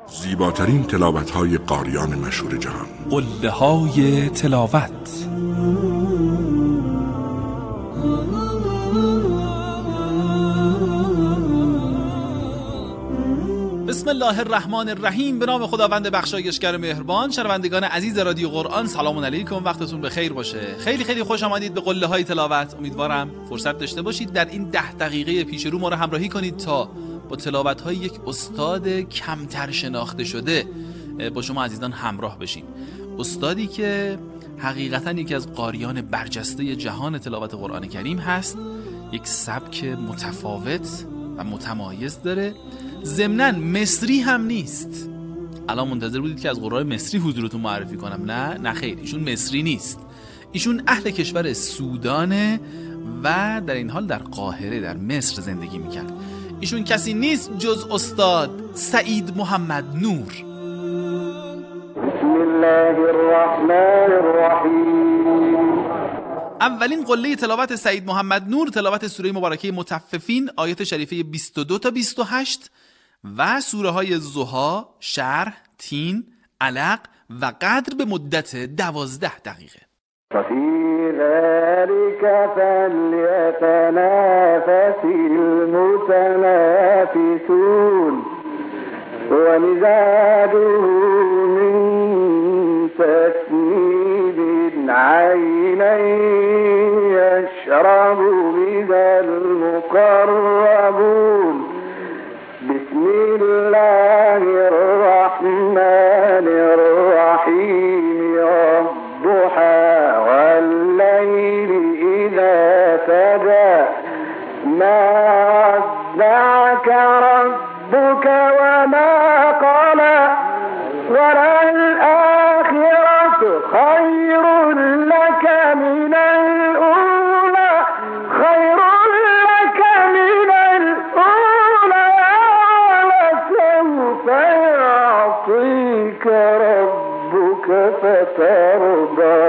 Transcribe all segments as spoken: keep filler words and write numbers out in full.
زیباترین تلاوت‌های قاریان مشهور جهان. قله‌های تلاوت. بسم الله الرحمن الرحیم. به نام خداوند بخشایشگر مهربان. شنوندگان عزیز رادیو قرآن، سلام علیکم، وقتتون بخیر باشه. خیلی خیلی خوش آمدید به قله‌های تلاوت. امیدوارم فرصت داشته باشید در این ده دقیقه پیش رو ما رو همراهی کنید تا با تلاوت‌های یک استاد کمتر شناخته شده با شما عزیزان همراه بشیم. استادی که حقیقتاً یکی از قاریان برجسته جهان تلاوت قرآن کریم هست، یک سبک متفاوت و متمایز داره، ضمناً مصری هم نیست. الان منتظر بودید که از قرآن مصری حضورتون معرفی کنم. نه نه خیر، ایشون مصری نیست. ایشون اهل کشور سودانه و در این حال در قاهره در مصر زندگی میکرد. ایشون کسی نیست جز استاد سعید محمد نور. بسم الله الرحمن الرحیم. اولین قله تلاوت سعید محمد نور تلاوت سوره مبارکه مطففین، آیات شریفه بیست و دو تا بیست و هشت و سوره های ضحی، شرح، تین، علق و قدر به مدت دوازده دقیقه. ففي ذلك فليتنافس المتنافسون ومزاجه من تسنيم عينا يشرب بها المقربون بسم الله الرحمن الرحيم والضحى والليل إذا سجى ما ودعك ربك وما قلى وللآخرة خير لك من الأولى خير لك من الأولى ولسوف يعطيك ربك فترضى.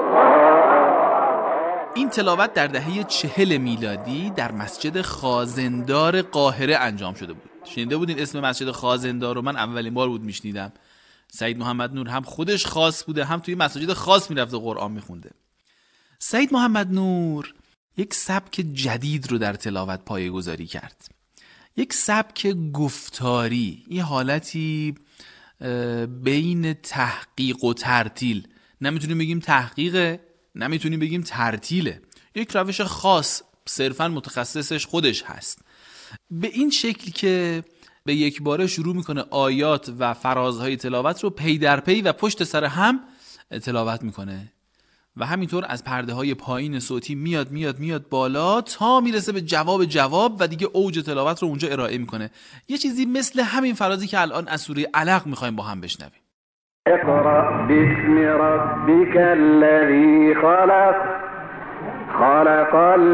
این تلاوت در دهه چهل میلادی در مسجد خازندار قاهره انجام شده بود. شنیده بودین اسم مسجد خازندار رو؟ من اولین بار بود میشنیدم. سعید محمد نور هم خودش خاص بوده، هم توی مساجد خاص میرفته قرآن میخونده. سعید محمد نور یک سبک جدید رو در تلاوت پایه‌گذاری کرد. یک سبک گفتاری، یه حالتی بین تحقیق و ترتیل. نمیتونیم بگیم تحقیقه، نمیتونیم بگیم ترتیله. یک روش خاص صرفاً متخصصش خودش هست. به این شکل که به یک باره شروع میکنه آیات و فرازهای تلاوت رو پی در پی و پشت سر هم تلاوت میکنه و همینطور از پرده های پایین صوتی میاد میاد میاد بالا تا میرسه به جواب جواب و دیگه اوج تلاوت رو اونجا ارائه میکنه. یه چیزی مثل همین فرازی که الان از سوره علق میخوایم با هم بشنویم. اقرأ باسم ربك الذي خلق خلق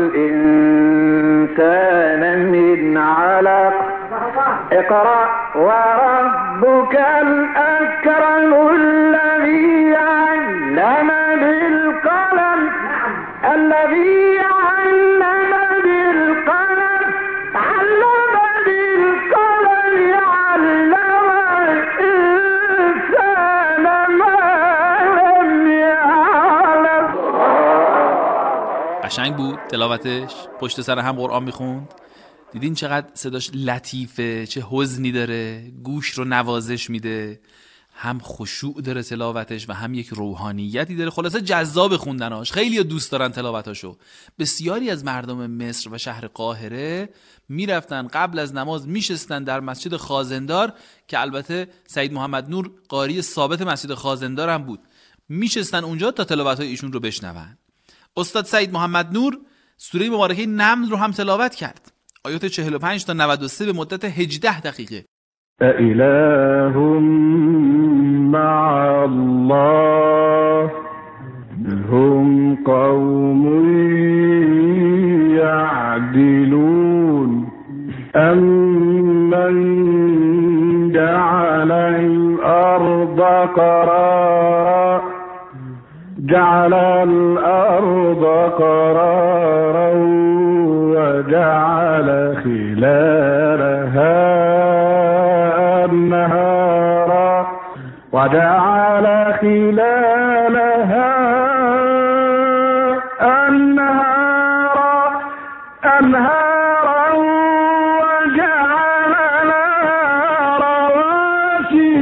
الإنسان من علق اقرأ وربك الأكرم الذي علم بالقلم الذي علم بالقلم علم بالقلم علم الإنسان ما لم يعلم. قشنگ بود تلاوتش، پشت سر هم قرآن میخوند. دیدین چقدر صداش لطیفه، چه حزنی داره، گوش رو نوازش میده، هم خشوع داره تلاوتش و هم یک روحانیتی داره. خلاصه جذاب خوندناش، خیلی دوست دارن تلاوتاشو. بسیاری از مردم مصر و شهر قاهره میرفتن قبل از نماز میشستن در مسجد خازندار که البته سعید محمد نور قاری ثابت مسجد خازندار هم بود. میشستن اونجا تا تلاوت‌های ایشون رو بشنون. استاد سعید محمد نور سوره مبارکه نمل رو هم تلاوت کرد، آیات چهل و پنج تا نود و سه به مدت هجده دقیقه. أإله مع الله هم قوم يعدلون أمن جعل الأرض قرارا جعل الأرض قرارا وجعل خلالها أنهارا وجعل خلالها أنهارا أنهارا وجعل لها رواسي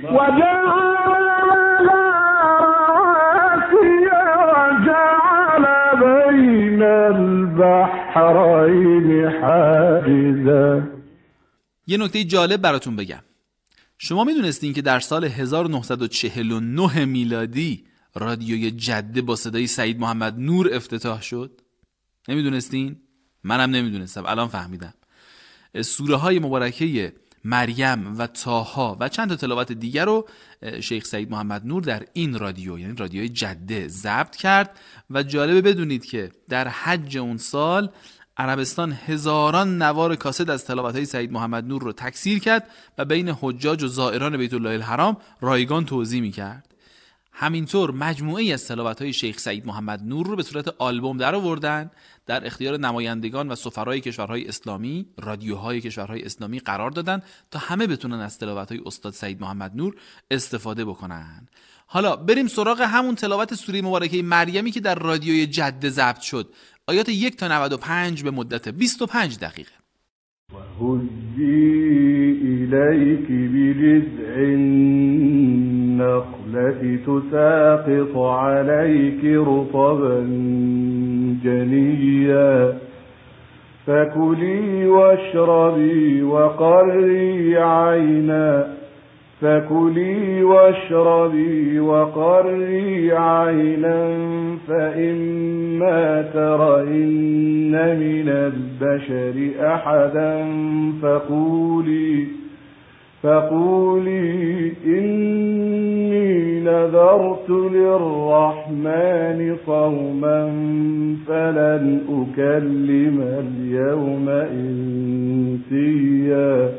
وجعل لها رواسي وجعل بين البحرين حاجزا. یه نکته جالب براتون بگم. شما میدونستین که در سال هزار و نهصد و چهل و نه میلادی رادیوی جده با صدای سعید محمد نور افتتاح شد؟ نمیدونستین؟ منم نمیدونستم، الان فهمیدم. سوره های مبارکه مریم و طاها و چند تا تلاوت دیگر رو شیخ سعید محمد نور در این رادیو، یعنی رادیوی جده، ضبط کرد. و جالبه بدونید که در حج اون سال عربستان هزاران نوار کاست از تلاوت‌های سعید محمد نور رو تکثیر کرد و بین حجاج و زائران بیت الله الحرام رایگان توزیع می‌کرد. همینطور مجموعه‌ای از تلاوت‌های شیخ سعید محمد نور رو به صورت آلبوم درآوردن، در اختیار نمایندگان و سفرای کشورهای اسلامی، رادیوهای کشورهای اسلامی قرار دادن تا همه بتونن از تلاوت‌های استاد سعید محمد نور استفاده بکنن. حالا بریم سراغ همون تلاوت سوره مبارکه مریمی که در رادیوی جده ضبط شد. آیات یک تا نود و پنج به مدت بیست و پنج دقیقه. وهزی الیک بجذع النخلة تساقط علیک رطبا جنیا فکلی واشربی وقری عینا فكلي واشربي وقري عينا فإما ترين من البشر أحدا فقولي فقولي إني نذرت للرحمن صوما فلن أكلم اليوم إنسيا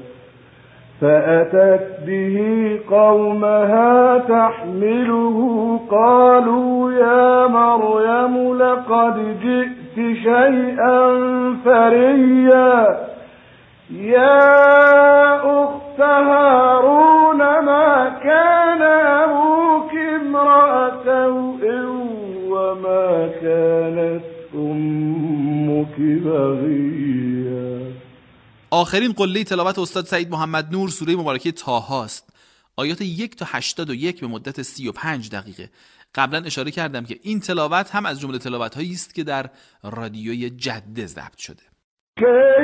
فأتت به قومها تحمله قالوا يا مريم لقد جئت شيئا فريا يا أخت هارون ما كان أبوك امرأ سوء وما كانت أمك بغيا. آخرین قله تلاوت استاد سعید محمد نور سوره مبارکه طاها است. آیات یک تا هشتاد و یک به مدت سی و پنج دقیقه. قبلا اشاره کردم که این تلاوت هم از جمله تلاوت هایی است که در رادیوی جده ضبط شده. کی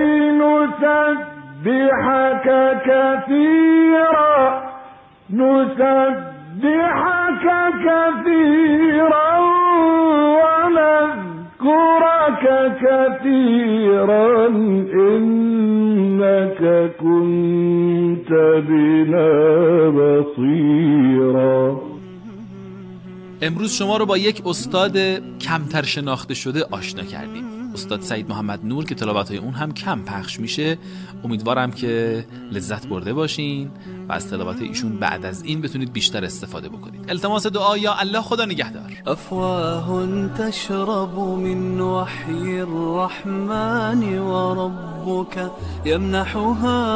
نسبحک کثیرا نسبحک کثیرا ونذکرک کثیرا إنك كنت بنا بصيرا. امروز شما رو با یک استاد کمتر شناخته شده آشنا کردیم، استاد سعید محمد نور که تلاوت‌های اون هم کم پخش میشه. امیدوارم که لذت برده باشین و از تلاوت ایشون بعد از این بتونید بیشتر استفاده بکنید. التماس دعا یا الله خدا نگهدار. افواه تشرب من وحی الرحمن وربك يمنحها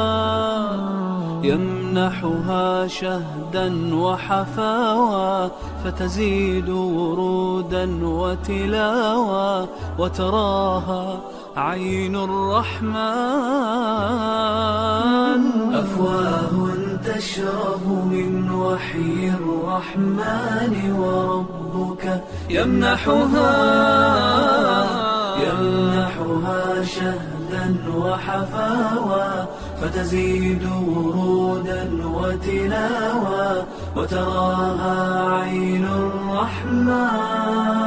يمنحها شهدا وحفاوى فتزيد ورودا وتلاوى وتراها عين الرحمن. أفواه تشرب من وحي الرحمن وربك يمنحها يمنحها شهدا وحفاوى فتزيد ورودا وتلاوى وتراها عين الرحمن.